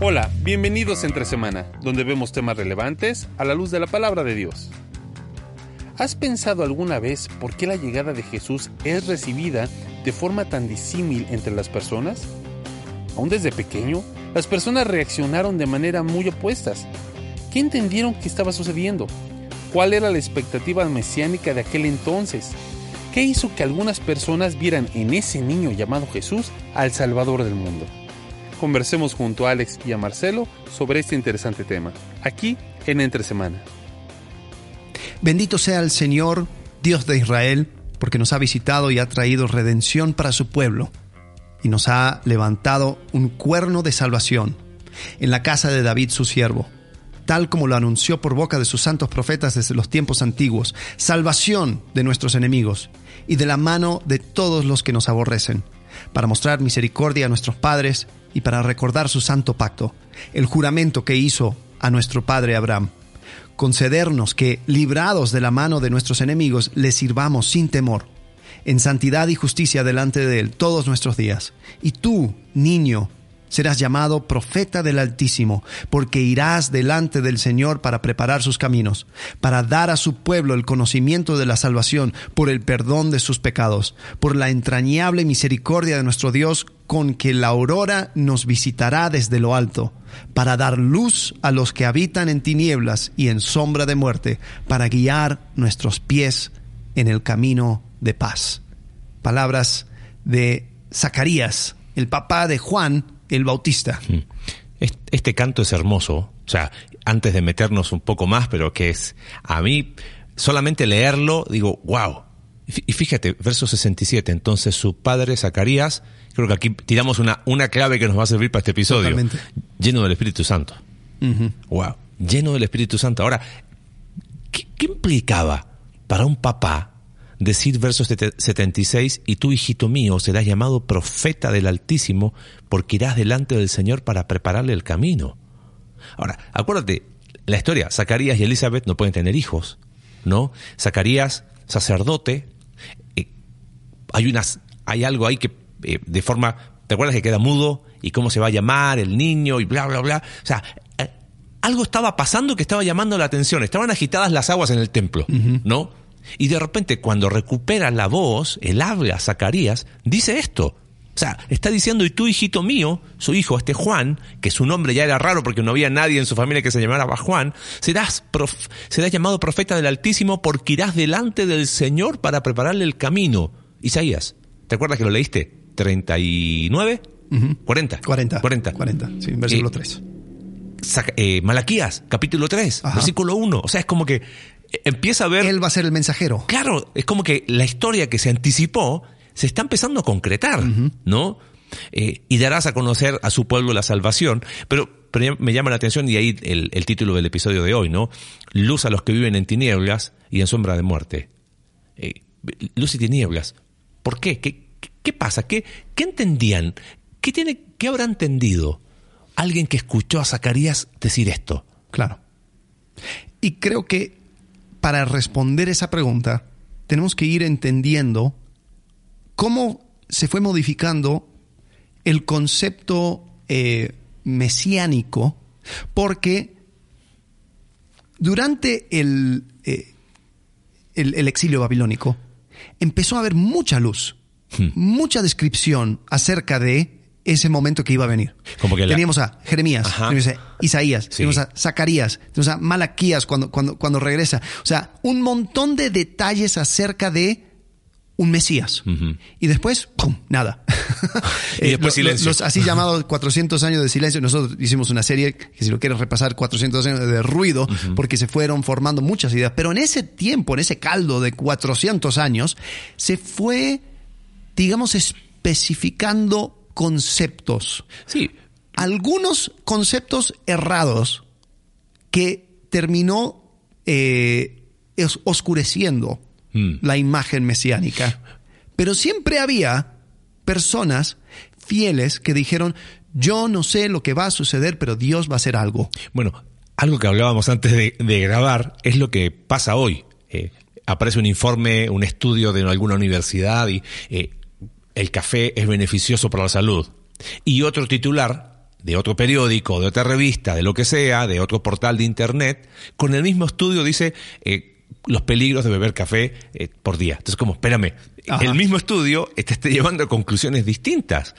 Hola, bienvenidos a Entre Semana, donde vemos temas relevantes a la luz de la palabra de Dios. ¿Has pensado alguna vez por qué la llegada de Jesús es recibida de forma tan disímil entre las personas? Aún desde pequeño, las personas reaccionaron de manera muy opuestas. ¿Qué entendieron que estaba sucediendo? ¿Cuál era la expectativa mesiánica de aquel entonces? ¿Qué hizo que algunas personas vieran en ese niño llamado Jesús al Salvador del mundo? Conversemos junto a Alex y a Marcelo sobre este interesante tema, aquí en Entre Semana. Bendito sea el Señor, Dios de Israel, porque nos ha visitado y ha traído redención para su pueblo, y nos ha levantado un cuerno de salvación en la casa de David su siervo, tal como lo anunció por boca de sus santos profetas desde los tiempos antiguos, salvación de nuestros enemigos y de la mano de todos los que nos aborrecen, para mostrar misericordia a nuestros padres y para recordar su santo pacto, el juramento que hizo a nuestro padre Abraham, concedernos que, librados de la mano de nuestros enemigos, le sirvamos sin temor, en santidad y justicia delante de él todos nuestros días. Y tú, niño, serás llamado profeta del Altísimo, porque irás delante del Señor para preparar sus caminos, para dar a su pueblo el conocimiento de la salvación por el perdón de sus pecados, por la entrañable misericordia de nuestro Dios, con que la aurora nos visitará desde lo alto, para dar luz a los que habitan en tinieblas y en sombra de muerte, para guiar nuestros pies en el camino de paz. Palabras de Zacarías, el papá de Juan el Bautista. Este canto es hermoso, o sea, antes de meternos un poco más, pero que es, a mí, solamente leerlo, digo, wow. Y fíjate, verso 67, entonces su padre Zacarías, creo que aquí tiramos una clave que nos va a servir para este episodio. Totalmente. Lleno del Espíritu Santo. Wow, lleno del Espíritu Santo. Ahora, ¿qué implicaba para un papá decir verso 76, y tú, hijito mío, serás llamado profeta del Altísimo, porque irás delante del Señor para prepararle el camino? Ahora, acuérdate, la historia, Zacarías y Elizabeth no pueden tener hijos, ¿no? Zacarías, sacerdote, hay algo ahí que de forma, ¿te acuerdas que queda mudo? ¿Y cómo se va a llamar el niño? Y bla, bla, bla. O sea, algo estaba pasando que estaba llamando la atención. Estaban agitadas las aguas en el templo, ¿no? Y de repente, cuando recupera la voz, el habla, Zacarías, dice esto. O sea, está diciendo, y tú, hijito mío, su hijo, Juan, que su nombre ya era raro porque no había nadie en su familia que se llamara Juan, serás llamado profeta del Altísimo, porque irás delante del Señor para prepararle el camino. Isaías, ¿te acuerdas que lo leíste? 39, 40, sí, versículo 3. Malaquías, capítulo 3, versículo 1. O sea, es como que empieza a ver... Él va a ser el mensajero. Claro, es como que la historia que se anticipó se está empezando a concretar, ¿no? Y darás a conocer a su pueblo la salvación. Pero me llama la atención, y ahí el título del episodio de hoy, ¿no? Luz a los que viven en tinieblas y en sombra de muerte. Luz y tinieblas. ¿Por qué? ¿Qué pasa? ¿Qué entendían? ¿Qué habrá entendido alguien que escuchó a Zacarías decir esto? Claro. Y creo que para responder esa pregunta, tenemos que ir entendiendo cómo se fue modificando el concepto mesiánico, porque durante el exilio babilónico empezó a haber mucha luz, mucha descripción acerca de ese momento que iba a venir. Como que teníamos a Jeremías, teníamos a Isaías, teníamos a Zacarías, teníamos a Malaquías cuando regresa. O sea, un montón de detalles acerca de un Mesías. Y después, ¡pum!, nada. Y después silencio. Los así llamados 400 años de silencio. Nosotros hicimos una serie que, si lo quieres repasar, 400 años de ruido, porque se fueron formando muchas ideas. Pero en ese tiempo, en ese caldo de 400 años, se fue, digamos, especificando conceptos. Sí. Algunos conceptos errados que terminó oscureciendo la imagen mesiánica. Pero siempre había personas fieles que dijeron, yo no sé lo que va a suceder, pero Dios va a hacer algo. Bueno, algo que hablábamos antes de grabar es lo que pasa hoy. Aparece un informe, un estudio de alguna universidad y el café es beneficioso para la salud. Y otro titular de otro periódico, de otra revista, de lo que sea, de otro portal de internet, con el mismo estudio dice los peligros de beber café por día. Entonces, como, espérame, Ajá. el mismo estudio está llevando a conclusiones distintas.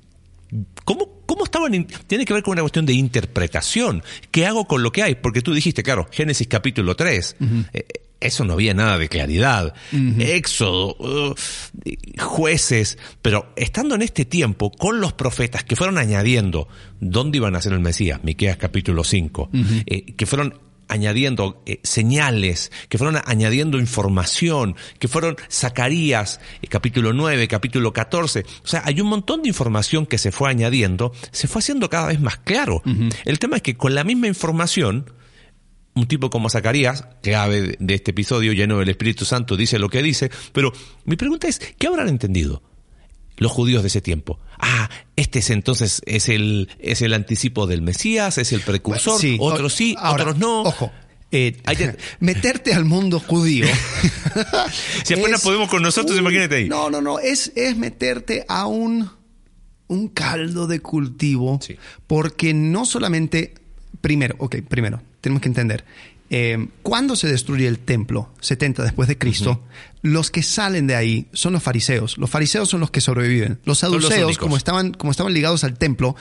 ¿Cómo estaban? Tiene que ver con una cuestión de interpretación. ¿Qué hago con lo que hay? Porque tú dijiste, claro, Génesis capítulo 3, eso no había nada de claridad. Éxodo, jueces, pero estando en este tiempo con los profetas que fueron añadiendo dónde iban a ser el Mesías, Miqueas capítulo 5, que fueron añadiendo señales, que fueron añadiendo información, que fueron Zacarías, capítulo 9, capítulo 14. O sea, hay un montón de información que se fue añadiendo, se fue haciendo cada vez más claro. El tema es que con la misma información, un tipo como Zacarías, clave de este episodio, lleno del Espíritu Santo, dice lo que dice, pero mi pregunta es, ¿qué habrán entendido los judíos de ese tiempo? Este es entonces es el anticipo del Mesías, es el precursor, sí, otros sí, ahora, otros no. Ojo, meterte al mundo judío. Si apenas podemos con nosotros, imagínate ahí. No, es meterte a un caldo de cultivo, Sí. porque no solamente, primero, tenemos que entender, cuando se destruye el templo, 70 después de Cristo, los que salen de ahí son los fariseos. Los fariseos son los que sobreviven. Los saduceos, como estaban ligados al templo,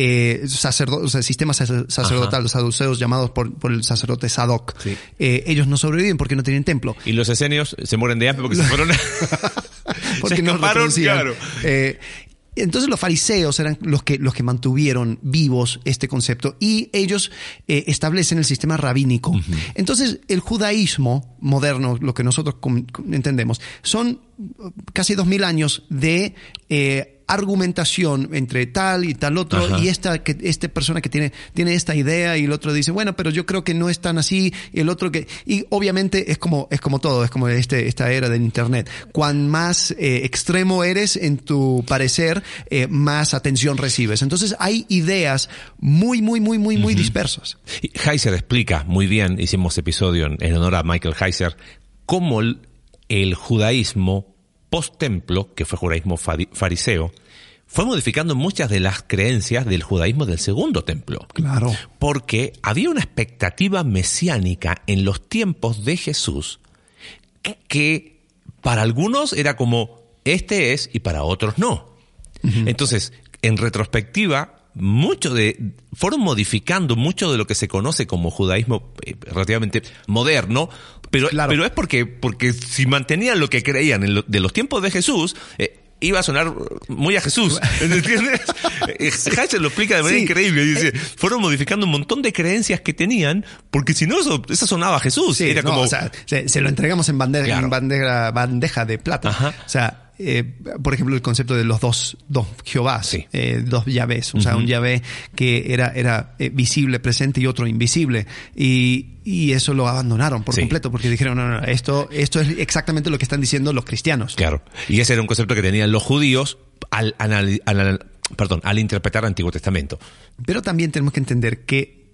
sistema sacerdotal, los saduceos llamados por el sacerdote Sadoc, Sí. ellos no sobreviven porque no tienen templo. Y los esenios se mueren de hambre porque se fueron Porque se no escaparon, reconocían. claro. Entonces los fariseos eran los que mantuvieron vivos este concepto y ellos establecen el sistema rabínico. Entonces el judaísmo moderno, lo que nosotros entendemos, son casi 2000 años de argumentación entre tal y tal otro. Ajá. Y esta persona que tiene esta idea y el otro dice, bueno, pero yo creo que no es tan así, y el otro que... Y obviamente es como todo, es como esta era del internet. Cuan más extremo eres en tu parecer, más atención recibes. Entonces hay ideas muy dispersas. Heiser explica muy bien, hicimos episodio en honor a Michael Heiser, cómo el judaísmo post-templo, que fue judaísmo fariseo, fue modificando muchas de las creencias del judaísmo del segundo templo. Claro. Porque había una expectativa mesiánica en los tiempos de Jesús que para algunos era como este es y para otros no. Entonces, en retrospectiva, fueron modificando mucho de lo que se conoce como judaísmo relativamente moderno, pero es porque si mantenían lo que creían de los tiempos de Jesús, iba a sonar muy a Jesús, ¿entiendes? Heiser lo explica de manera increíble. Dice, fueron modificando un montón de creencias que tenían, porque si no, eso sonaba a Jesús. Sí, era como... O sea, se lo entregamos en bandeja de plata. Ajá. O sea, por ejemplo, el concepto de los dos Jehovás, sí. Dos Yahvés, o sea, un Yahvé que era visible, presente, y otro invisible, y eso lo abandonaron por completo, porque dijeron, no, esto es exactamente lo que están diciendo los cristianos. Claro, y ese era un concepto que tenían los judíos al interpretar el Antiguo Testamento. Pero también tenemos que entender que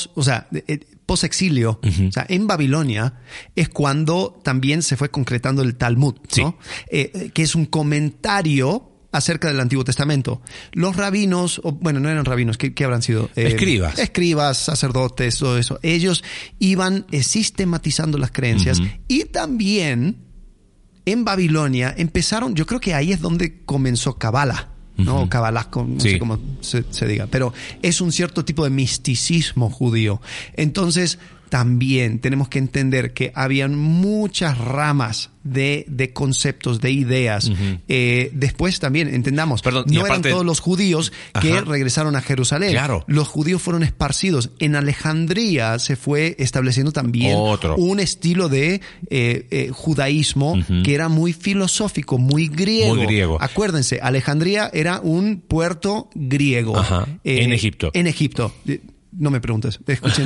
post-exilio, o sea, en Babilonia, es cuando también se fue concretando el Talmud, ¿no? Que es un comentario acerca del Antiguo Testamento. Los rabinos, no eran rabinos, ¿qué habrán sido? Escribas, sacerdotes, todo eso. Ellos iban sistematizando las creencias y también en Babilonia empezaron, yo creo que ahí es donde comenzó Kabbalah. ¿No? Cabalasco, no sé cómo se diga, pero es un cierto tipo de misticismo judío. Entonces, también tenemos que entender que habían muchas ramas de conceptos, de ideas. Después también, entendamos, no eran todos los judíos que regresaron a Jerusalén. Claro. Los judíos fueron esparcidos. En Alejandría se fue estableciendo también un estilo de judaísmo que era muy filosófico, muy griego. Muy griego. Acuérdense, Alejandría era un puerto griego. En Egipto. En Egipto. No me preguntes, escuchen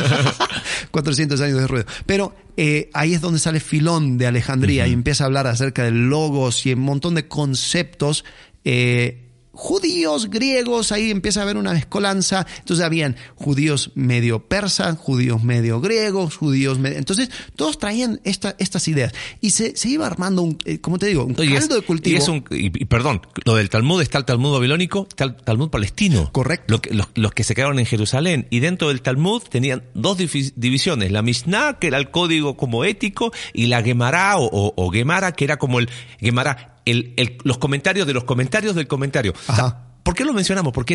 400 años de ruido. Pero ahí es donde sale Filón de Alejandría y empieza a hablar acerca de logos y un montón de conceptos judíos, griegos, ahí empieza a haber una mezcolanza. Entonces habían judíos medio persas, judíos medio griegos, entonces todos traían estas ideas. Y se iba armando como te digo, un caldo de cultivo. Y perdón, lo del Talmud, está el Talmud babilónico, está el Talmud palestino. Correcto. Los que se quedaron en Jerusalén. Y dentro del Talmud tenían dos divisiones. La Mishnah, que era el código como ético, y la Gemara o Gemara, que era como el Gemara, los comentarios de los comentarios del comentario. O sea, ¿por qué lo mencionamos? Porque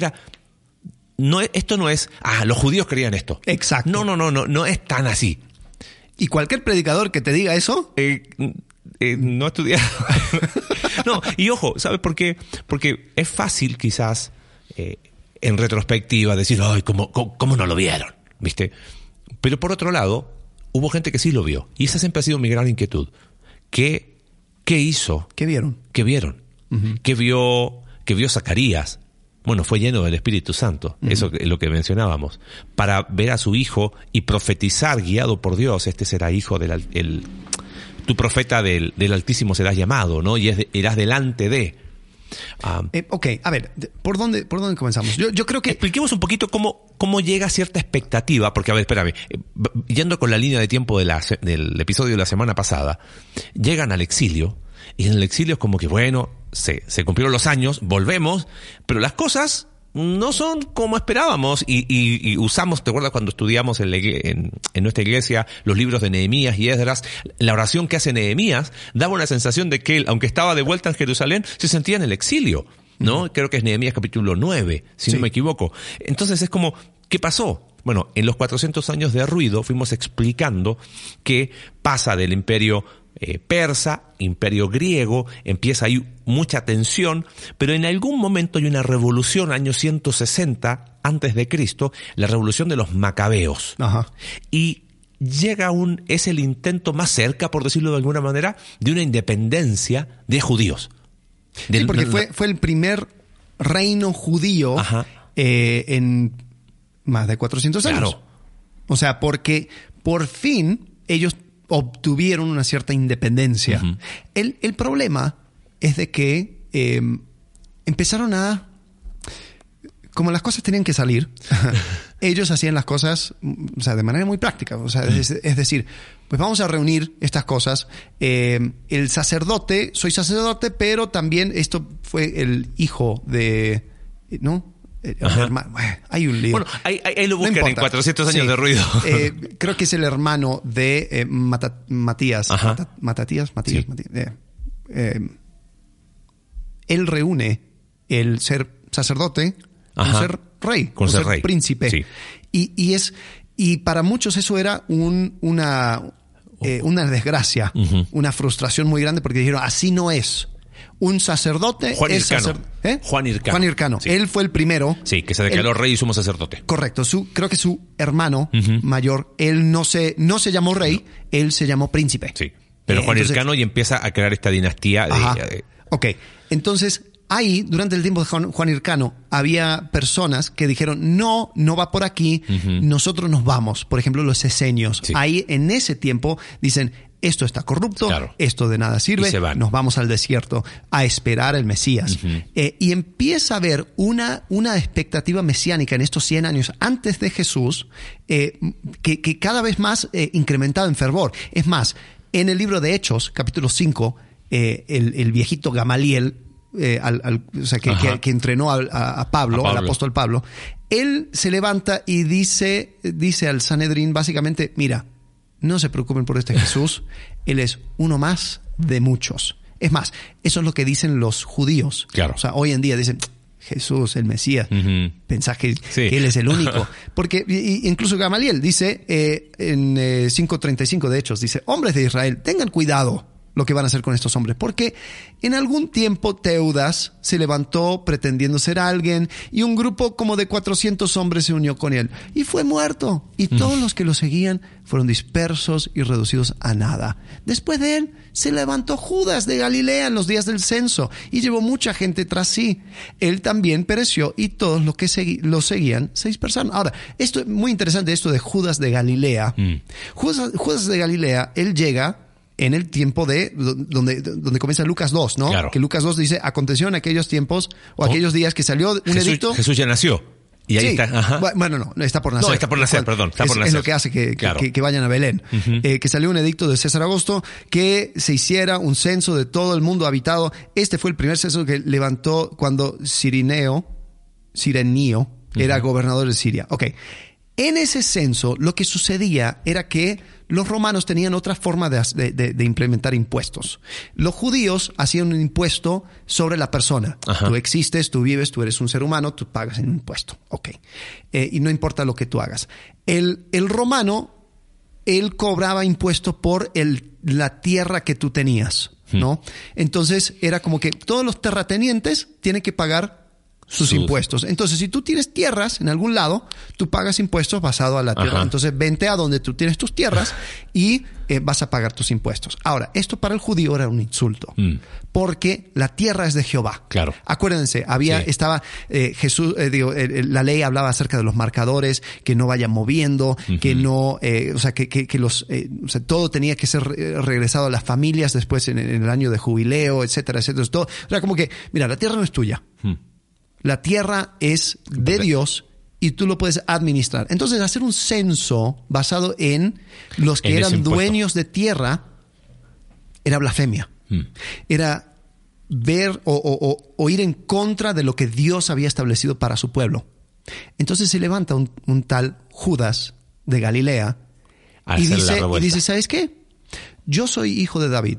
esto no es, los judíos creían esto. Exacto. No es tan así. Y cualquier predicador que te diga eso... no he estudiado. No, y ojo, ¿sabes por qué? Porque es fácil quizás en retrospectiva decir, ay, ¿cómo no lo vieron? ¿Viste? Pero por otro lado, hubo gente que sí lo vio. Y esa siempre ha sido mi gran inquietud. ¿Qué hizo? ¿Qué vieron? Uh-huh. ¿Qué vio Zacarías? Bueno, fue lleno del Espíritu Santo, eso es lo que mencionábamos, para ver a su hijo y profetizar guiado por Dios. Este será hijo tu profeta del Altísimo serás llamado, ¿no? Y irás delante de... Ok, a ver, ¿por dónde comenzamos? Yo creo que... Expliquemos un poquito cómo llega cierta expectativa, porque, a ver, espérame, yendo con la línea de tiempo del episodio de la semana pasada, llegan al exilio, y en el exilio es como que, bueno, se cumplieron los años, volvemos, pero las cosas no son como esperábamos, y usamos, ¿te acuerdas cuando estudiamos en nuestra iglesia los libros de Nehemías y Esdras? La oración que hace Nehemías daba una sensación de que él, aunque estaba de vuelta en Jerusalén, se sentía en el exilio, ¿no? Creo que es Nehemías capítulo 9, si no me equivoco. Entonces es como, ¿qué pasó? Bueno, en los 400 años de ruido fuimos explicando que pasa del imperio persa, imperio griego, empieza ahí mucha tensión, pero en algún momento hay una revolución, año 160 antes de Cristo, la revolución de los macabeos. Ajá. Y es el intento más cerca, por decirlo de alguna manera, de una independencia de judíos. Sí, porque fue el primer reino judío en más de 400 años. Claro. O sea, porque por fin ellos obtuvieron una cierta independencia. Uh-huh. El problema es de que empezaron como las cosas tenían que salir, ellos hacían las cosas, o sea, de manera muy práctica. O sea, es decir, pues vamos a reunir estas cosas. El sacerdote, soy sacerdote, pero también esto fue el hijo de, ¿no? Hay un lío. Bueno, ahí lo buscan en 400 años de ruido. Creo que es el hermano de Matías. Matías. Sí. Él reúne el ser sacerdote con ser rey, con ser rey. Príncipe. Sí. Y para muchos eso era una desgracia, una frustración muy grande, porque dijeron, así no es. Un sacerdote Juan Hircano. Sí. Él fue el primero. Sí, que se declaró rey y sumo sacerdote. Correcto. Creo que su hermano mayor, él no se llamó rey, él se llamó príncipe. Sí. Pero Juan Hircano y empieza a crear esta dinastía. Ok. Entonces, ahí, durante el tiempo de Juan Hircano, había personas que dijeron, no va por aquí, nosotros nos vamos. Por ejemplo, los esenios. Sí. Ahí, en ese tiempo, dicen, esto está corrupto, esto de nada sirve, nos vamos al desierto a esperar el Mesías. Y empieza a haber una expectativa mesiánica en estos 100 años antes de Jesús, que cada vez más incrementaba en fervor. Es más, en el libro de Hechos, capítulo 5, el viejito Gamaliel, que entrenó a Pablo, al apóstol Pablo, él se levanta y dice al Sanedrín, básicamente, mira, no se preocupen por este Jesús, él es uno más de muchos. Es más, eso es lo que dicen los judíos. Claro. O sea, hoy en día dicen, Jesús, el Mesías, pensás que él es el único. Porque incluso Gamaliel dice en 5:35 de Hechos, dice, hombres de Israel, tengan cuidado lo que van a hacer con estos hombres, porque en algún tiempo Teudas se levantó pretendiendo ser alguien y un grupo como de 400 hombres se unió con él y fue muerto, y todos los que lo seguían fueron dispersos y reducidos a nada. Después de él se levantó Judas de Galilea en los días del censo y llevó mucha gente tras sí. Él también pereció y todos los que lo seguían se dispersaron. Ahora, esto es muy interesante, esto de Judas de Galilea. Judas de Galilea, él llega en el tiempo de donde comienza Lucas 2, ¿no? Claro. Que Lucas 2 dice, aconteció en aquellos tiempos o aquellos días que salió un edicto. Jesús ya nació. Y ahí sí. está. Ajá. Bueno, no, está por nacer. No, está por nacer, perdón. Está por nacer. Es lo que hace que vayan a Belén. Que salió un edicto de César Augusto que se hiciera un censo de todo el mundo habitado. Este fue el primer censo que levantó cuando Cirenio era gobernador de Siria. Ok. En ese censo, lo que sucedía era que los romanos tenían otra forma de implementar impuestos. Los judíos hacían un impuesto sobre la persona. Ajá. Tú existes, tú vives, tú eres un ser humano, tú pagas un impuesto. Ok. Y no importa lo que tú hagas. El romano, él cobraba impuesto por la tierra que tú tenías, ¿no? Entonces, era como que todos los terratenientes tienen que pagar sus impuestos. Entonces, si tú tienes tierras en algún lado, tú pagas impuestos basado a la tierra. Ajá. Entonces, vente a donde tú tienes tus tierras y vas a pagar tus impuestos. Ahora, esto para el judío era un insulto, porque la tierra es de Jehová. Claro. Acuérdense, estaba Jesús, la ley hablaba acerca de los marcadores, que no vayan moviendo, que no, todo tenía que ser regresado a las familias después en el año de jubileo, etcétera, etcétera. Todo. O sea, como que, mira, la tierra no es tuya. La tierra es de Dios y tú lo puedes administrar. Entonces, hacer un censo basado en los que eran dueños de tierra era blasfemia. Era ver o ir en contra de lo que Dios había establecido para su pueblo. Entonces se levanta un tal Judas de Galilea y dice, ¿sabes qué? Yo soy hijo de David.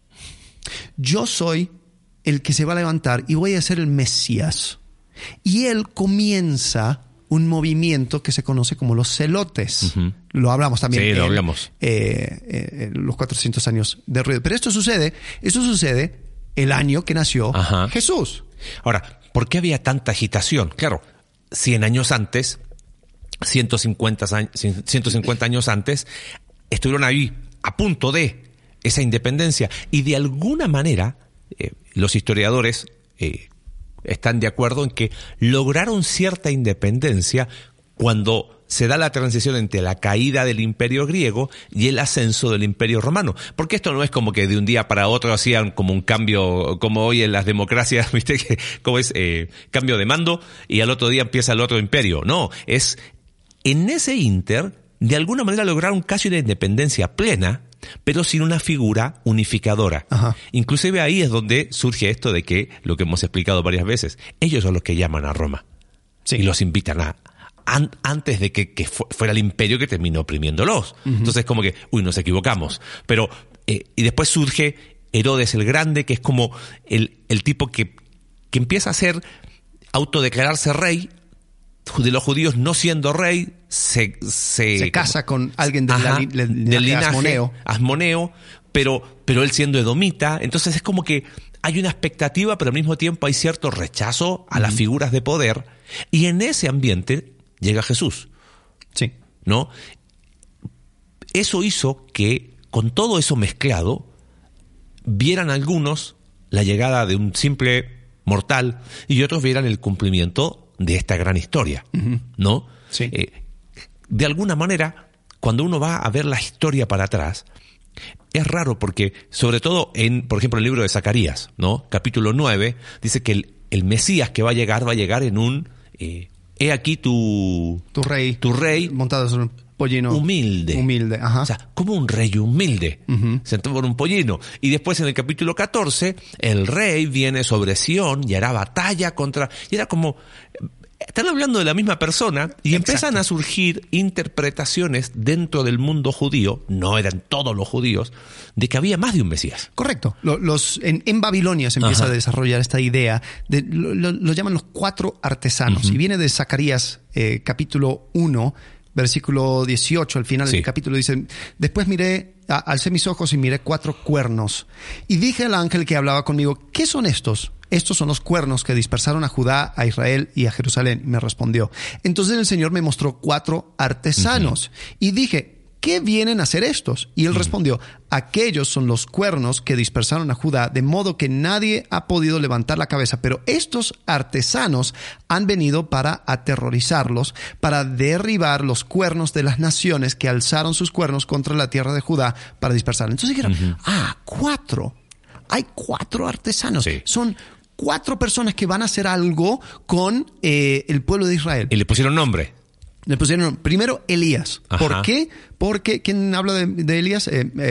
Yo soy el que se va a levantar y voy a ser el Mesías. Y él comienza un movimiento que se conoce como los celotes. Lo hablamos también. Sí, lo hablamos. Los 400 años de ruido. Pero esto sucede el año que nació Jesús. Ahora, ¿por qué había tanta agitación? Claro, 100 años antes, 150 años antes, estuvieron ahí a punto de esa independencia. Y de alguna manera, los historiadores están de acuerdo en que lograron cierta independencia cuando se da la transición entre la caída del Imperio griego y el ascenso del Imperio romano. Porque esto no es como que de un día para otro hacían como un cambio, como hoy en las democracias, ¿viste? Como es cambio de mando y al otro día empieza el otro imperio. No, es en ese ínter, de alguna manera lograron casi una independencia plena, pero sin una figura unificadora. Ajá. Inclusive ahí es donde surge esto de que, lo que hemos explicado varias veces, ellos son los que llaman a Roma. Sí. Y los invitan antes de que fuera el imperio que terminó oprimiéndolos. Entonces como que, nos equivocamos. Pero, y después surge Herodes el Grande, que es como el tipo que empieza a autodeclararse rey, de los judíos no siendo rey, se casa con alguien del linaje Asmoneo, pero él siendo edomita. Entonces es como que hay una expectativa, pero al mismo tiempo hay cierto rechazo a las figuras de poder. Y en ese ambiente llega Jesús. Sí. ¿No? Eso hizo que, con todo eso mezclado, vieran algunos la llegada de un simple mortal y otros vieran el cumplimiento de esta gran historia, ¿no? Sí. De alguna manera, cuando uno va a ver la historia para atrás, es raro porque, sobre todo por ejemplo, el libro de Zacarías, ¿no? Capítulo 9, dice que el Mesías que va a llegar en un... he aquí tu rey montado sobre un pollino humilde. Ajá. O sea, como un rey humilde, sentado por un pollino. Y después en el capítulo 14, el rey viene sobre Sión y hará batalla contra... Y era como... Están hablando de la misma persona y empiezan a surgir interpretaciones dentro del mundo judío, no eran todos los judíos, de que había más de un Mesías. Correcto. En Babilonia se empieza a desarrollar esta idea, lo llaman los 4 artesanos, y viene de Zacarías capítulo 1, versículo 18, al final del capítulo dice, después alcé mis ojos y miré 4 cuernos. Y dije al ángel que hablaba conmigo, ¿qué son estos? Estos son los cuernos que dispersaron a Judá, a Israel y a Jerusalén. Y me respondió. Entonces el Señor me mostró 4 artesanos. Y dije, ¿qué vienen a hacer estos? Y él respondió, aquellos son los cuernos que dispersaron a Judá, de modo que nadie ha podido levantar la cabeza. Pero estos artesanos han venido para aterrorizarlos, para derribar los cuernos de las naciones que alzaron sus cuernos contra la tierra de Judá para dispersarla. Entonces dijeron, 4. Hay 4 artesanos. Sí. Son 4 personas que van a hacer algo con el pueblo de Israel. Y le pusieron nombre. Le pusieron primero Elías. Ajá. ¿Por qué? Porque, ¿quién habla de Elías?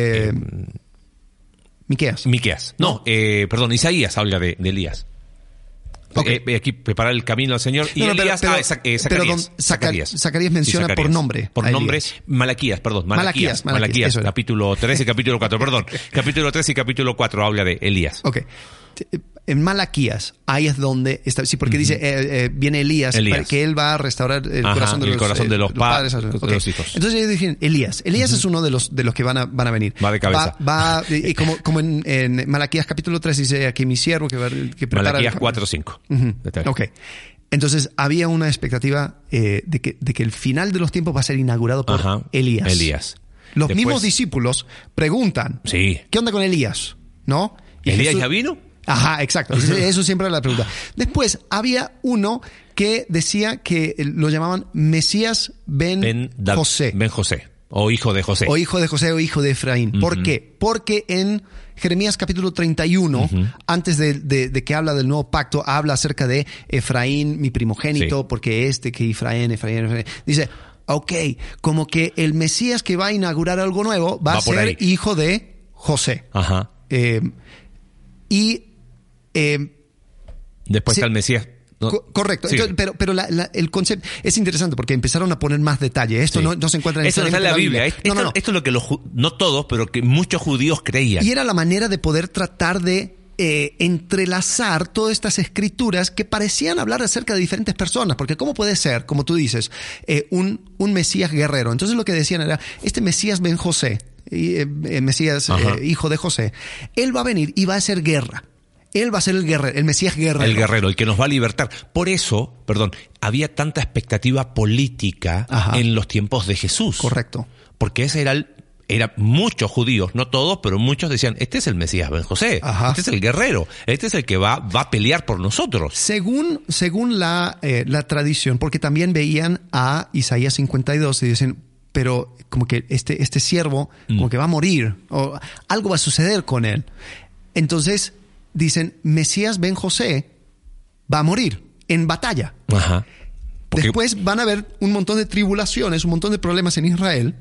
Miqueas. Miqueas. No, perdón, Isaías habla de Elías. Okay. Aquí preparar el camino al Señor. Y Elías, Zacarías menciona por nombre. Por nombre, Malaquías. Capítulo 3 y capítulo 4, perdón. Capítulo 3 y capítulo 4 habla de Elías. Ok. En Malaquías, ahí es donde está, sí, porque dice, viene Elías, para que él va a restaurar el corazón de los padres. De los hijos. Entonces ellos dijeron, Elías es uno de los que van a venir. Va de cabeza. Y como en Malaquías capítulo 3 dice, aquí mi siervo que prepara. Malaquías 4:5. Ok. Entonces había una expectativa de que el final de los tiempos va a ser inaugurado por Elías. Los mismos discípulos preguntan, ¿qué onda con Elías? ¿No? Y ¿Elías ya vino? Ajá, exacto. Eso siempre era la pregunta. Después había uno que decía que lo llamaban Mesías Ben José. Ben José. O hijo de José. O hijo de José o hijo de Efraín. ¿Por qué? Porque en Jeremías capítulo 31, antes de que habla del nuevo pacto, habla acerca de Efraín, mi primogénito, porque que Efraín. Dice, ok, como que el Mesías que va a inaugurar algo nuevo va a ser hijo de José. Ajá. Después está el Mesías. ¿No? Correcto. Sí. Entonces, pero el concepto es interesante porque empezaron a poner más detalle. Esto no se encuentra en la Biblia. Esto es lo que no todos, pero que muchos judíos creían. Y era la manera de poder tratar de entrelazar todas estas escrituras que parecían hablar acerca de diferentes personas. Porque ¿cómo puede ser, como tú dices, un Mesías guerrero? Entonces lo que decían era, este Mesías Ben José, Mesías hijo de José, él va a venir y va a hacer guerra. Él va a ser el guerrero, el Mesías guerrero. El guerrero, el que nos va a libertar. Por eso, había tanta expectativa política en los tiempos de Jesús. Correcto. Porque ese era muchos judíos, no todos, pero muchos decían, este es el Mesías Ben José, este es el guerrero, este es el que va a pelear por nosotros. Según la tradición, porque también veían a Isaías 52 y dicen, pero como que este siervo como que va a morir, o algo va a suceder con él. Entonces dicen, Mesías Ben José va a morir en batalla. Ajá. Después van a haber un montón de tribulaciones, un montón de problemas en Israel.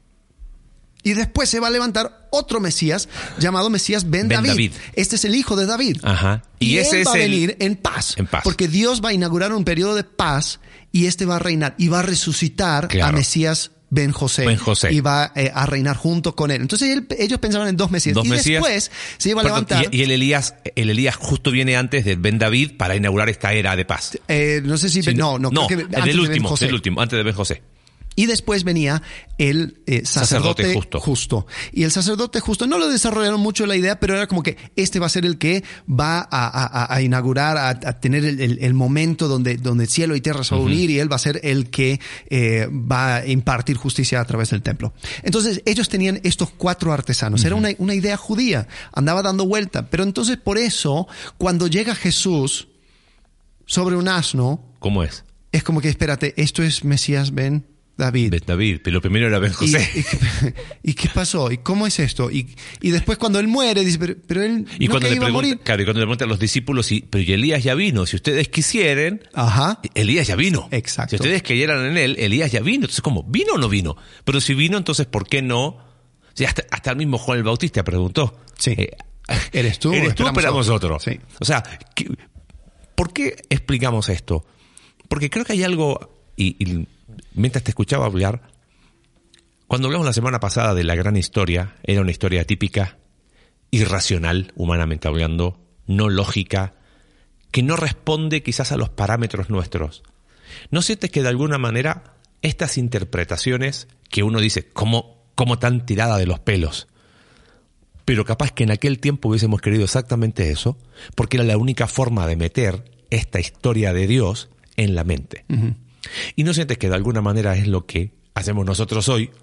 Y después se va a levantar otro Mesías llamado Mesías Ben David. Este es el hijo de David. Ajá. Y ese él va a venir en paz. Porque Dios va a inaugurar un periodo de paz y este va a reinar y va a resucitar a Mesías Ben José. Y va a reinar junto con él. Entonces ellos pensaban en dos Mesías. Después se iba a levantar. Y el Elías justo viene antes de Ben David para inaugurar esta era de paz. No sé si... No, creo que del último, antes de Ben José. Y después venía el sacerdote justo. Y el sacerdote justo, no lo desarrollaron mucho la idea, pero era como que este va a ser el que va a inaugurar, a tener el momento donde cielo y tierra se van a unir, y él va a ser el que va a impartir justicia a través del templo. Entonces ellos tenían estos 4 artesanos. Era una idea judía, andaba dando vuelta. Pero entonces por eso, cuando llega Jesús sobre un asno... ¿Cómo es? Es como que, espérate, esto es Mesías Ben David, pero primero era Ben José. ¿Y qué pasó? ¿Y cómo es esto? Y después cuando él muere, dice, pero él y no cuando iba a morir. Claro, y cuando le preguntan a los discípulos, pero Elías ya vino, si ustedes quisieren, Elías ya vino. Exacto. Si ustedes creyeran en él, Elías ya vino. Entonces, ¿cómo? ¿Vino o no vino? Pero si vino, entonces, ¿por qué no? Sí, hasta el mismo Juan el Bautista preguntó. Sí. ¿Eres tú? Esperamos otro. Sí. O sea, ¿por qué explicamos esto? Porque creo que hay algo, y mientras te escuchaba hablar, cuando hablamos la semana pasada de la gran historia, era una historia típica, irracional, humanamente hablando, no lógica, que no responde quizás a los parámetros nuestros. ¿No sientes que de alguna manera estas interpretaciones que uno dice, como tan tirada de los pelos, pero capaz que en aquel tiempo hubiésemos querido exactamente eso, porque era la única forma de meter esta historia de Dios en la mente? ¿Y no sientes que de alguna manera es lo que hacemos nosotros hoy?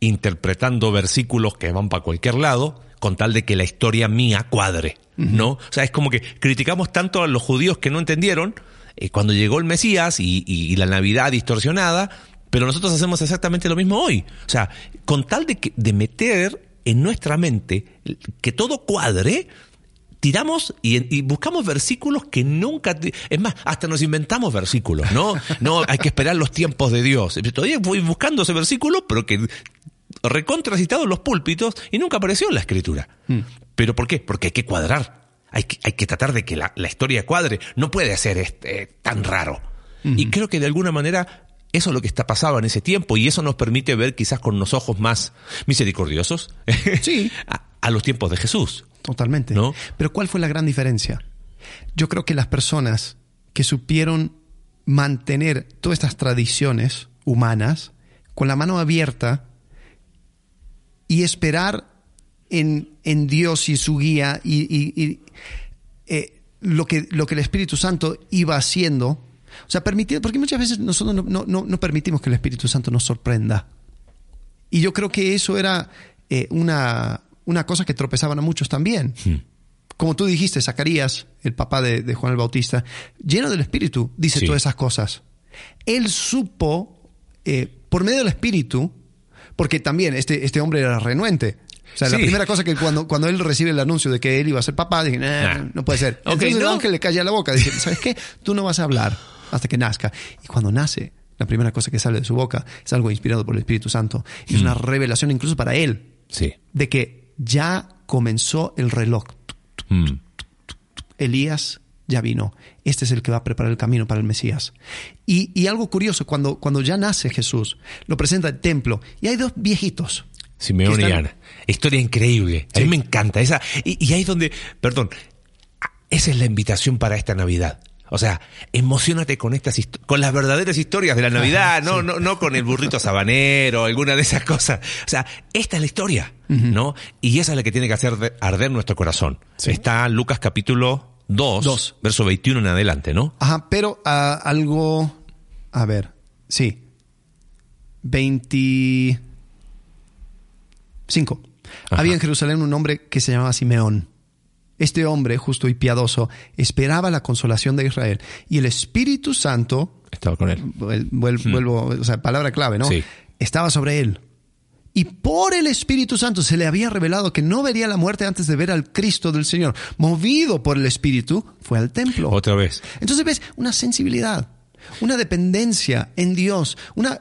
interpretando versículos que van para cualquier lado con tal de que la historia mía cuadre, ¿no? O sea, es como que criticamos tanto a los judíos que no entendieron cuando llegó el Mesías y la Navidad distorsionada, pero nosotros hacemos exactamente lo mismo hoy. O sea, con tal de meter en nuestra mente que todo cuadre, tiramos y buscamos versículos que nunca... Es más, hasta nos inventamos versículos, ¿no? No, hay que esperar los tiempos de Dios. Todavía voy buscando ese versículo, pero que recontracitado en los púlpitos y nunca apareció en la Escritura. ¿Pero por qué? Porque hay que cuadrar. Hay que tratar de que la historia cuadre. No puede ser tan raro. Y creo que de alguna manera eso es lo que está pasando en ese tiempo, y eso nos permite ver quizás con los ojos más misericordiosos Sí. a los tiempos de Jesús. Totalmente. ¿No? Pero ¿cuál fue la gran diferencia? Yo creo que las personas que supieron mantener todas estas tradiciones humanas con la mano abierta y esperar en Dios y su guía y lo que el Espíritu Santo iba haciendo. O sea, permitir, porque muchas veces nosotros no permitimos que el Espíritu Santo nos sorprenda. Y yo creo que eso era una cosa que tropezaban a muchos también. Como tú dijiste, Zacarías, el papá de Juan el Bautista, lleno del Espíritu, dice todas esas cosas. Él supo, por medio del Espíritu, porque también este hombre era renuente. O sea, la primera cosa que cuando él recibe el anuncio de que él iba a ser papá, dije, no puede ser. Entonces el ángel le calla la boca. Dice, ¿sabes qué? Tú no vas a hablar hasta que nazca. Y cuando nace, la primera cosa que sale de su boca es algo inspirado por el Espíritu Santo. Y es una revelación incluso para él. Sí. De que ya comenzó el reloj. Elías ya vino. Este es el que va a preparar el camino para el Mesías. Y algo curioso, cuando ya nace Jesús, lo presenta el templo y hay dos viejitos. Simeón y Ana. Historia increíble. A mí me encanta. Esa, y ahí es donde, esa es la invitación para esta Navidad. O sea, emocionate con con las verdaderas historias de la Navidad, no con el burrito sabanero, alguna de esas cosas. O sea, esta es la historia, ¿no? Y esa es la que tiene que hacer arder nuestro corazón. Sí. Está Lucas capítulo 2, verso 21 en adelante, ¿no? Ajá, pero algo... A ver, sí. 25. Ajá. Había en Jerusalén un hombre que se llamaba Simeón. Este hombre, justo y piadoso, esperaba la consolación de Israel. Y el Espíritu Santo... Estaba con él. Vuelvo, o sea, palabra clave, ¿no? Sí. Estaba sobre él. Y por el Espíritu Santo se le había revelado que no vería la muerte antes de ver al Cristo del Señor. Movido por el Espíritu, fue al templo. Otra vez. Entonces ves una sensibilidad, una dependencia en Dios,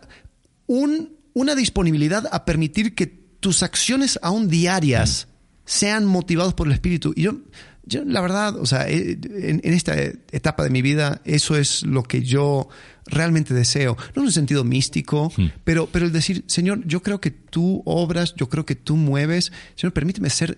una disponibilidad a permitir que tus acciones aún diarias sean motivados por el Espíritu. Y yo la verdad, o sea, en esta etapa de mi vida, eso es lo que yo realmente deseo. No en un sentido místico, pero el decir, Señor, yo creo que tú obras, yo creo que tú mueves. Señor, permíteme ser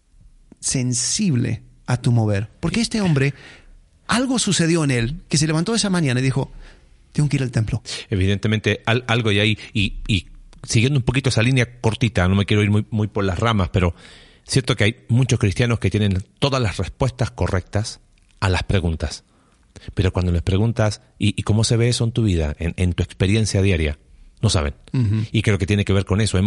sensible a tu mover. Porque este hombre, algo sucedió en él, que se levantó esa mañana y dijo, tengo que ir al templo. Evidentemente, algo hay ahí. Y siguiendo un poquito esa línea cortita, no me quiero ir muy por las ramas, pero cierto que hay muchos cristianos que tienen todas las respuestas correctas a las preguntas. Pero cuando les preguntas, ¿y cómo se ve eso en tu vida, en tu experiencia diaria? No saben. Y creo que tiene que ver con eso.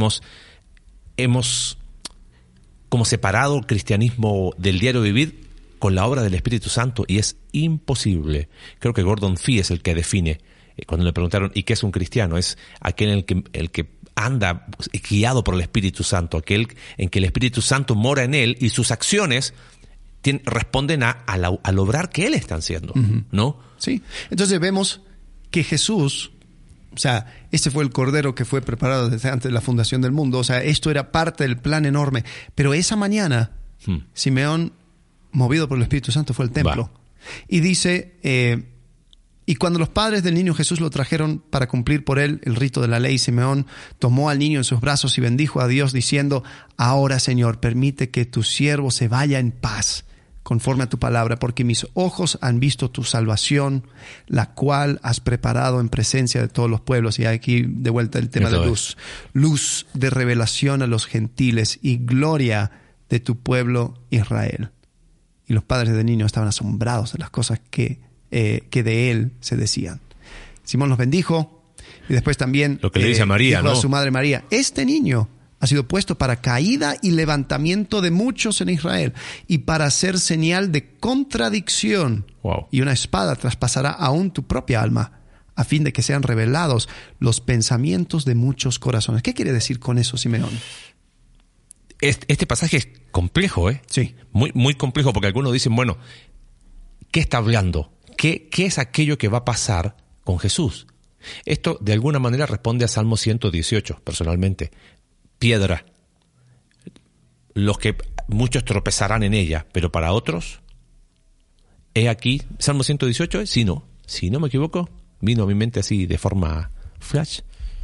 Hemos como separado el cristianismo del diario vivir con la obra del Espíritu Santo, y es imposible. Creo que Gordon Fee es el que define, cuando le preguntaron, ¿y qué es un cristiano? Es aquel el que anda guiado por el Espíritu Santo, aquel en que el Espíritu Santo mora en él y sus acciones responden al obrar que él está haciendo, ¿no? Sí. Entonces vemos que Jesús, o sea, este fue el Cordero que fue preparado desde antes de la fundación del mundo. O sea, esto era parte del plan enorme. Pero esa mañana, Simeón, movido por el Espíritu Santo, fue al templo. Y dice... Y cuando los padres del niño Jesús lo trajeron para cumplir por él el rito de la ley, Simeón tomó al niño en sus brazos y bendijo a Dios diciendo, ahora, Señor, permite que tu siervo se vaya en paz, conforme a tu palabra, porque mis ojos han visto tu salvación, la cual has preparado en presencia de todos los pueblos. Y aquí de vuelta el tema de luz. Luz de revelación a los gentiles y gloria de tu pueblo Israel. Y los padres del niño estaban asombrados de las cosas que de él se decían. Simón los bendijo Y después también lo que le dice a María, dijo ¿no? a su madre María, este niño ha sido puesto para caída y levantamiento de muchos en Israel y para ser señal de contradicción. Wow. Y una espada traspasará aún tu propia alma, a fin de que sean revelados los pensamientos de muchos corazones. ¿Qué quiere decir con eso, Simeón? Este pasaje es complejo, ¿eh? Sí. Muy, muy complejo, porque algunos dicen, bueno, ¿qué está hablando? ¿Qué es aquello que va a pasar con Jesús? Esto, de alguna manera, responde a Salmo 118, personalmente. Piedra. Los que muchos tropezarán en ella, pero para otros, he aquí, Salmo 118, si no me equivoco, vino a mi mente así de forma flash.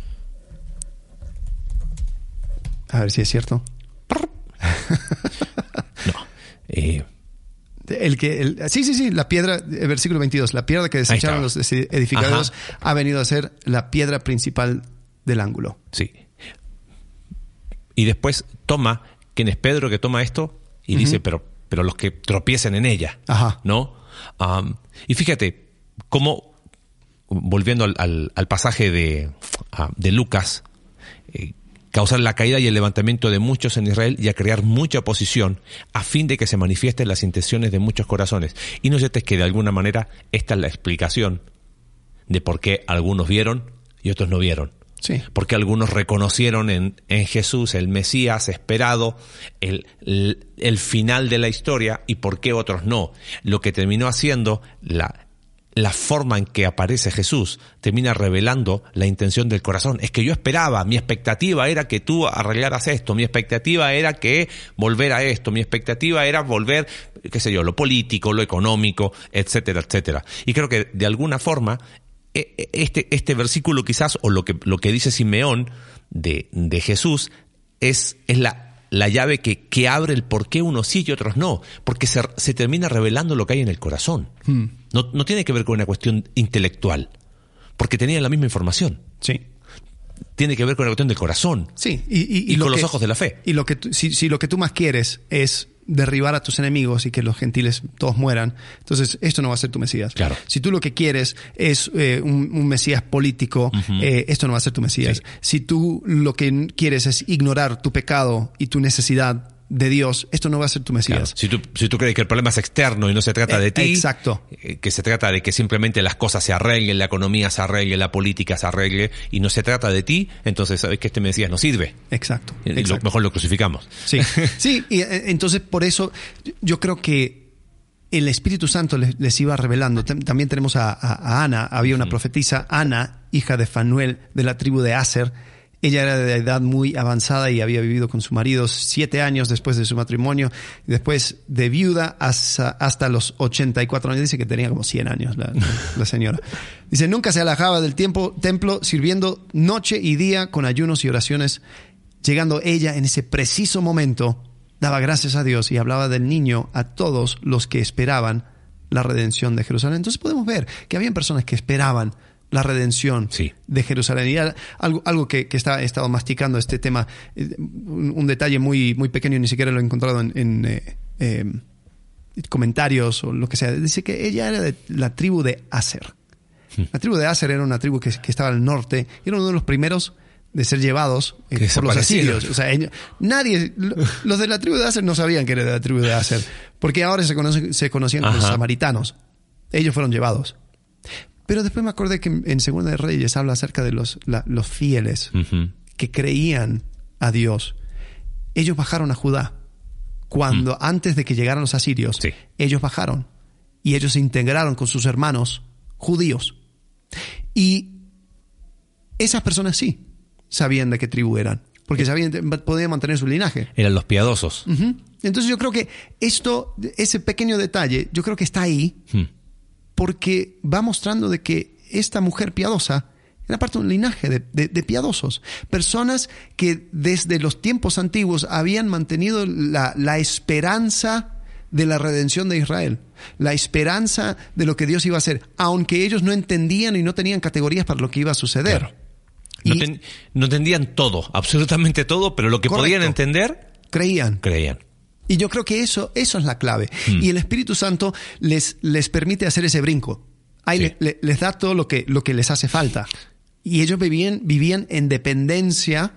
A ver si es cierto. No. Sí, la piedra, el versículo 22, la piedra que desecharon los edificadores ha venido a ser la piedra principal del ángulo. Sí. Y después toma, ¿quién es Pedro que toma esto? Y dice, pero los que tropiecen en ella, ¿no? Y fíjate, cómo, volviendo al pasaje de Lucas, causar la caída y el levantamiento de muchos en Israel y a crear mucha oposición a fin de que se manifiesten las intenciones de muchos corazones. Y no sé si es que de alguna manera esta es la explicación de por qué algunos vieron y otros no vieron. Sí. Porque algunos reconocieron en Jesús el Mesías esperado, el final de la historia, y por qué otros no. Lo que terminó haciendo la forma en que aparece Jesús termina revelando la intención del corazón. Es que yo esperaba, mi expectativa era que tú arreglaras esto, mi expectativa era que volver a esto, mi expectativa era volver, qué sé yo, lo político, lo económico, etcétera, etcétera. Y creo que de alguna forma este versículo quizás, o lo que dice Simeón de Jesús es la llave que abre el por qué unos sí y otros no, porque se termina revelando lo que hay en el corazón. No tiene que ver con una cuestión intelectual, porque tenían la misma información. Sí. Tiene que ver con la cuestión del corazón. Sí. Y con los ojos de la fe. Y si lo que tú más quieres es derribar a tus enemigos y que los gentiles todos mueran, entonces esto no va a ser tu Mesías. Claro. Si tú lo que quieres es un Mesías político, esto no va a ser tu Mesías. Sí. Si tú lo que quieres es ignorar tu pecado y tu necesidad de Dios, esto no va a ser tu Mesías. Claro. Si tú crees que el problema es externo y no se trata de ti, exacto, que se trata de que simplemente las cosas se arreglen, la economía se arregle, la política se arregle, y no se trata de ti, entonces sabes que este Mesías no sirve. Exacto. Mejor lo crucificamos. Sí, sí, y entonces por eso yo creo que el Espíritu Santo les iba revelando. También tenemos a Ana, había una profetisa, Ana, hija de Fanuel, de la tribu de Aser. Ella era de edad muy avanzada y había vivido con su marido 7 años después de su matrimonio. Y después de viuda hasta los 84 años. Dice que tenía como 100 años la señora. Dice, nunca se alejaba del templo, sirviendo noche y día con ayunos y oraciones. Llegando ella en ese preciso momento, daba gracias a Dios y hablaba del niño a todos los que esperaban la redención de Jerusalén. Entonces podemos ver que habían personas que esperaban la redención de Jerusalén. Y algo que he estado masticando este tema, un detalle muy, muy pequeño, ni siquiera lo he encontrado en comentarios o lo que sea. Dice que ella era de la tribu de Aser. La tribu de Aser era una tribu que estaba al norte, era uno de los primeros de ser llevados por los asirios. O sea, los de la tribu de Aser no sabían que era de la tribu de Aser, porque ahora se conocían como los samaritanos. Ellos fueron llevados. Pero después me acordé que en Segunda de Reyes habla acerca de los fieles que creían a Dios. Ellos bajaron a Judá. Cuando antes de que llegaran los asirios, ellos bajaron y ellos se integraron con sus hermanos judíos. Y esas personas sí sabían de qué tribu eran, porque podían mantener su linaje. Eran los piadosos. Entonces yo creo que ese pequeño detalle, yo creo que está ahí, porque va mostrando de que esta mujer piadosa era parte de un linaje de piadosos. Personas que desde los tiempos antiguos habían mantenido la esperanza de la redención de Israel. La esperanza de lo que Dios iba a hacer, aunque ellos no entendían y no tenían categorías para lo que iba a suceder. Claro. No entendían todo, absolutamente todo, pero lo que podían entender, creían. Y yo creo que eso es la clave. Y el Espíritu Santo les permite hacer ese brinco. Ahí les da todo lo que les hace falta. Y ellos vivían en dependencia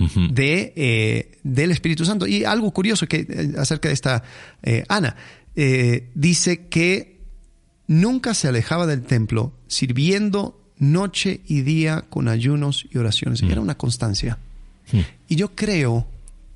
del Espíritu Santo. Y algo curioso acerca de esta Ana, dice que nunca se alejaba del templo, sirviendo noche y día con ayunos y oraciones. Era una constancia. Y yo creo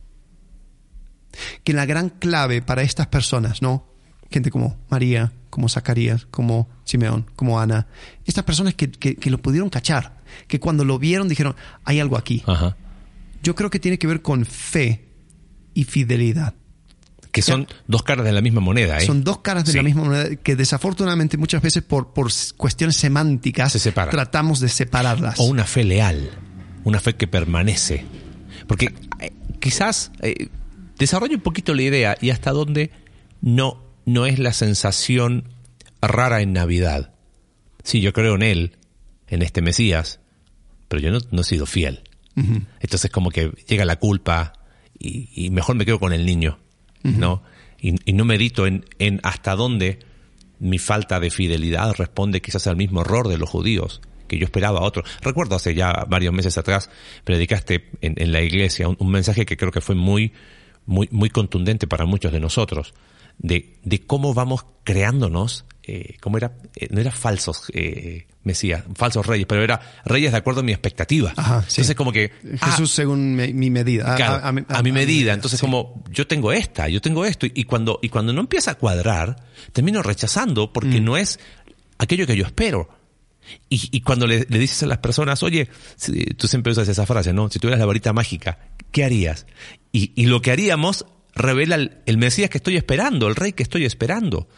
que la gran clave para estas personas, ¿no? Gente como María, como Zacarías, como Simeón, como Ana, estas personas que lo pudieron cachar, que cuando lo vieron dijeron, hay algo aquí. Ajá. Yo creo que tiene que ver con fe y fidelidad. Que son dos caras de la misma moneda, ¿eh? Son dos caras de la misma moneda que desafortunadamente muchas veces por cuestiones semánticas tratamos de separarlas. O una fe leal, una fe que permanece. Porque quizás desarrolle un poquito la idea y hasta dónde no es la sensación rara en Navidad. Sí, yo creo en él, en este Mesías, pero yo no he sido fiel. Uh-huh. Entonces como que llega la culpa y mejor me quedo con el niño. ¿No? Y no medito en hasta dónde mi falta de fidelidad responde quizás al mismo error de los judíos, que yo esperaba a otro. Recuerdo hace ya varios meses atrás, predicaste en la iglesia un mensaje que creo que fue muy, muy, muy contundente para muchos de nosotros, de cómo vamos creándonos, cómo era, no era falsos Mesías, falsos reyes, pero era reyes de acuerdo a mi expectativa. Ajá, sí. Entonces como que Jesús según mi medida. Claro, a mi medida. Entonces sí. Como yo tengo esto, y cuando no empieza a cuadrar, termino rechazando porque no es aquello que yo espero. Y cuando le dices a las personas, oye, tú siempre usas esa frase, ¿no? Si tuvieras la varita mágica, ¿qué harías? Y lo que haríamos revela el Mesías que estoy esperando, el rey que estoy esperando.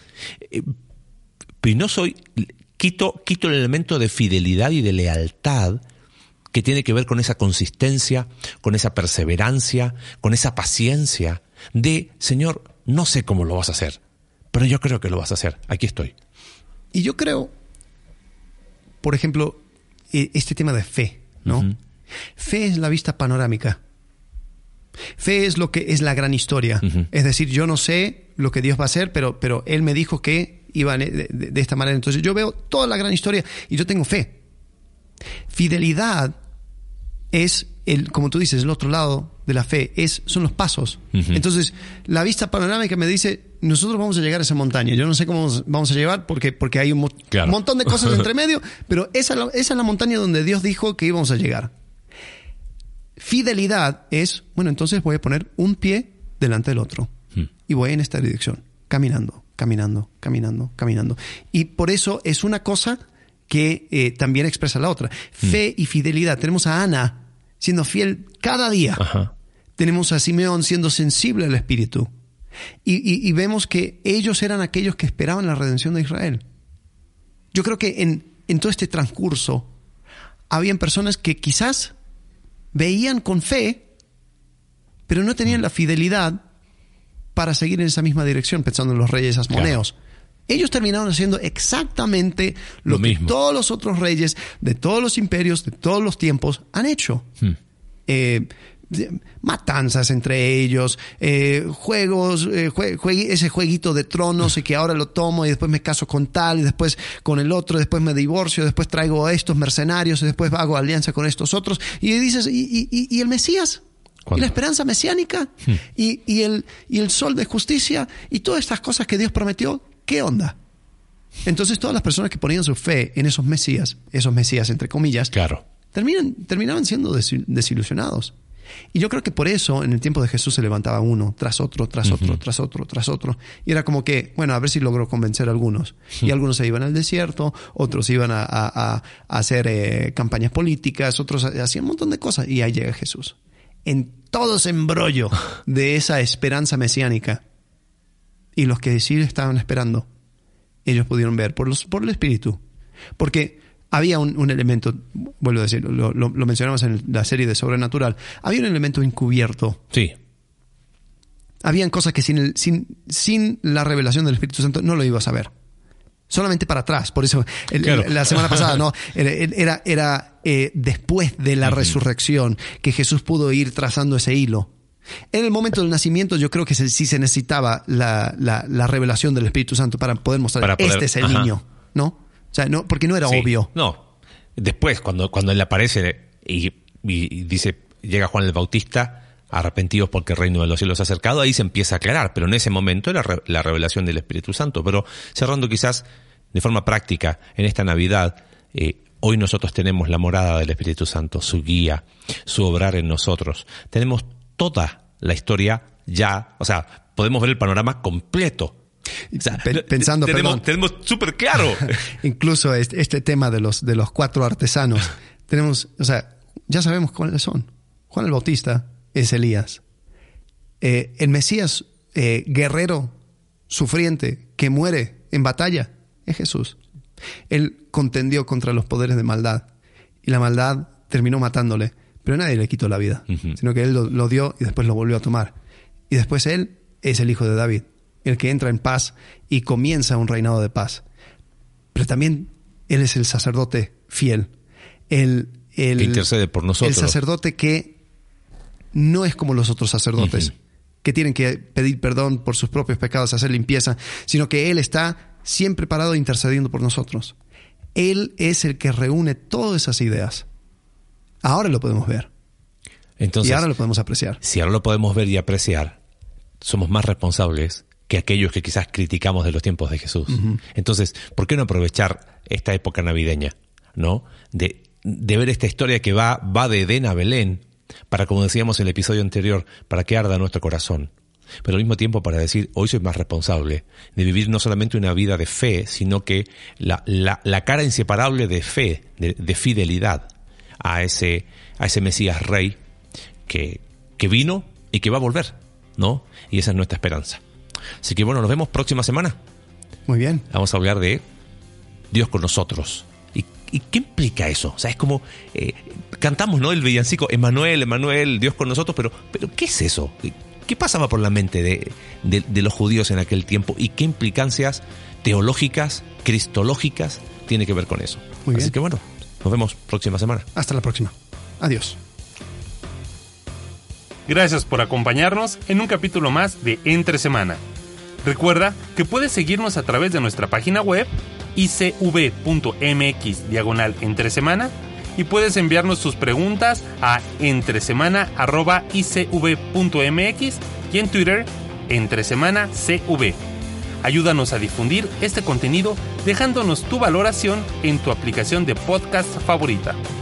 Pero no quito el elemento de fidelidad y de lealtad que tiene que ver con esa consistencia, con esa perseverancia, con esa paciencia de, Señor, no sé cómo lo vas a hacer, pero yo creo que lo vas a hacer. Aquí estoy. Y yo creo, por ejemplo, este tema de fe, ¿no? Uh-huh. Fe es la vista panorámica. Fe es lo que es la gran historia. Uh-huh. Es decir, yo no sé lo que Dios va a hacer, pero Él me dijo que iba de esta manera. Entonces yo veo toda la gran historia y yo tengo fe. Fidelidad es, como tú dices, el otro lado de la fe. Son los pasos. Uh-huh. Entonces, la vista panorámica me dice, nosotros vamos a llegar a esa montaña. Yo no sé cómo vamos a llegar porque hay un montón de cosas entre medio, pero esa es la montaña donde Dios dijo que íbamos a llegar. Fidelidad es, bueno, entonces voy a poner un pie delante del otro y voy en esta dirección, caminando. Y por eso es una cosa que también expresa la otra. Fe y fidelidad. Tenemos a Ana siendo fiel cada día. Ajá. Tenemos a Simeón siendo sensible al Espíritu. Y vemos que ellos eran aquellos que esperaban la redención de Israel. Yo creo que en todo este transcurso habían personas que quizás veían con fe, pero no tenían la fidelidad para seguir en esa misma dirección, pensando en los reyes asmoneos. Claro. Ellos terminaron haciendo exactamente lo que todos los otros reyes de todos los imperios, de todos los tiempos, han hecho. Matanzas entre ellos, juegos, ese jueguito de tronos y que ahora lo tomo y después me caso con tal y después con el otro, después me divorcio, después traigo a estos mercenarios y después hago alianza con estos otros. Y dices, ¿y el Mesías? ¿Cuándo? Y la esperanza mesiánica y el sol de justicia y todas estas cosas que Dios prometió, ¿qué onda? Entonces todas las personas que ponían su fe en esos mesías entre comillas, claro, terminaban siendo desilusionados. Y yo creo que por eso en el tiempo de Jesús se levantaba uno tras otro, tras otro, tras otro, tras otro. Y era como que, bueno, a ver si logró convencer a algunos. Y algunos se iban al desierto, otros iban a hacer campañas políticas, otros hacían un montón de cosas. Y ahí llega Jesús. En todo ese embrollo de esa esperanza mesiánica. Y los que sí estaban esperando, ellos pudieron ver por el Espíritu. Porque había un elemento, vuelvo a decir, lo mencionamos en la serie de Sobrenatural, había un elemento encubierto. Sí. Habían cosas que sin la revelación del Espíritu Santo no lo ibas a ver. Solamente para atrás. Por eso claro. La semana pasada no era después de la resurrección que Jesús pudo ir trazando ese hilo. En el momento del nacimiento yo creo que sí se necesitaba la revelación del Espíritu Santo para poder mostrar este es el niño, ¿no? O sea, no, porque no era obvio. No. después, cuando él aparece y dice, llega Juan el Bautista, arrepentidos porque el reino de los cielos se ha acercado, ahí se empieza a aclarar, pero en ese momento era la revelación del Espíritu Santo. Pero cerrando quizás de forma práctica, en esta Navidad, hoy nosotros tenemos la morada del Espíritu Santo, su guía, su obrar en nosotros. Tenemos toda la historia ya, o sea, podemos ver el panorama completo. O sea, pensando, tenemos súper claro. Incluso este tema de los 4 artesanos, tenemos, o sea, ya sabemos cuáles son. Juan el Bautista es Elías. El Mesías guerrero, sufriente, que muere en batalla, es Jesús. Él contendió contra los poderes de maldad y la maldad terminó matándole, pero nadie le quitó la vida, sino que él lo dio y después lo volvió a tomar. Y después él es el hijo de David, el que entra en paz y comienza un reinado de paz. Pero también él es el sacerdote fiel, que intercede por nosotros. El sacerdote que no es como los otros sacerdotes, que tienen que pedir perdón por sus propios pecados, hacer limpieza, sino que él está siempre parado intercediendo por nosotros. Él es el que reúne todas esas ideas. Ahora lo podemos ver. Entonces, y ahora lo podemos apreciar. Si ahora lo podemos ver y apreciar, somos más responsables que aquellos que quizás criticamos de los tiempos de Jesús. Entonces, ¿por qué no aprovechar esta época navideña, ¿no? De ver esta historia que va de Edén a Belén, para, como decíamos en el episodio anterior, para que arda nuestro corazón. Pero al mismo tiempo para decir, hoy soy más responsable de vivir no solamente una vida de fe, sino que la cara inseparable de fe, de fidelidad a ese Mesías Rey que vino y que va a volver, ¿no? Y esa es nuestra esperanza. Así que bueno, nos vemos próxima semana. Muy bien. Vamos a hablar de Dios con nosotros. ¿Y qué implica eso? O sea, es como cantamos, ¿no? El villancico, Emmanuel, Emmanuel, Dios con nosotros, pero ¿qué es eso? ¿Qué pasaba por la mente de los judíos en aquel tiempo y qué implicancias teológicas, cristológicas tiene que ver con eso? Muy bien. Así que bueno, nos vemos próxima semana. Hasta la próxima. Adiós. Gracias por acompañarnos en un capítulo más de Entre Semana. Recuerda que puedes seguirnos a través de nuestra página web icv.mx/entresemana y puedes enviarnos tus preguntas a entresemana@icv.mx y en Twitter entresemanacv. Ayúdanos a difundir este contenido dejándonos tu valoración en tu aplicación de podcast favorita.